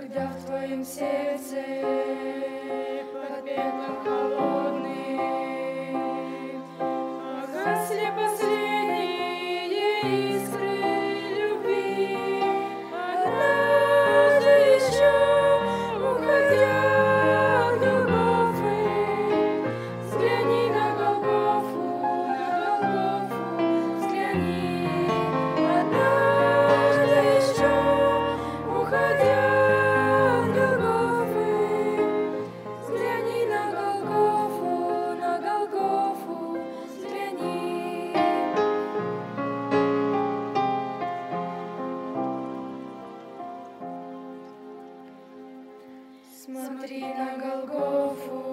когда в твоем сердце под пеплом холодным погасли последние искры любви. Однажды еще, уходя от Голгофы, взгляни на Голгофу, взгляни. Однажды еще, уходя от Голгофы, взгляни на Голгофу, взгляни. Смотри на Голгофу,